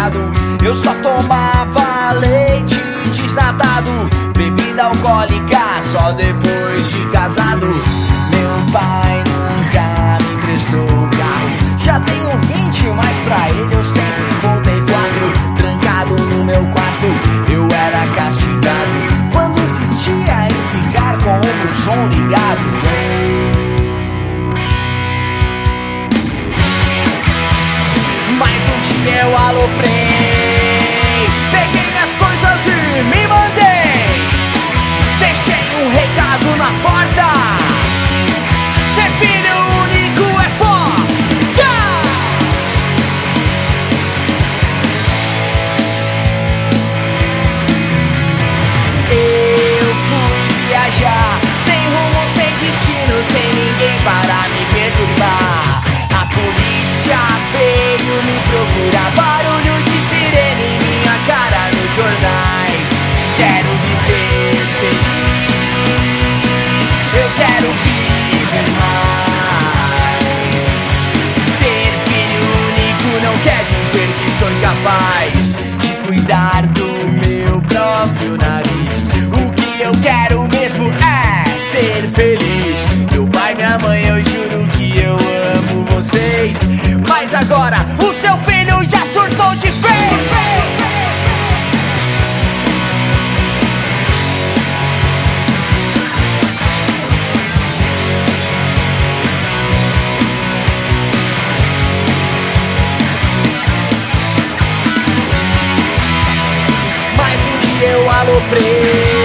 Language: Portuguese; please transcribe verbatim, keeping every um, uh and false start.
trancado. Eu só tomava leite desnatado, bebida alcoólica só depois de casado. Meu pai nunca me emprestou carro. Já tenho vinte, mas pra ele eu sempre voltei quatro. Trancado no meu quarto, eu era castigado quando insistia em ficar com o som ligado. Mas um dia eu aloprei, peguei minhas coisas e me mandei. Deixei um recado na porta: ser filho único é foda. Eu fui viajar, sem rumo, sem destino, sem ninguém para me perturbar. A polícia veio me procurar, barulho de sirene em minha cara nos jornais. Quero viver feliz, eu quero viver mais. Ser filho único não quer dizer que sou incapaz de cuidar do meu próprio nariz. O que eu quero mesmo é ser feliz. Meu pai, minha mãe, eu juro que eu amo vocês, mas agora o seu filho já surtou de vez. Mais um dia eu aloprei,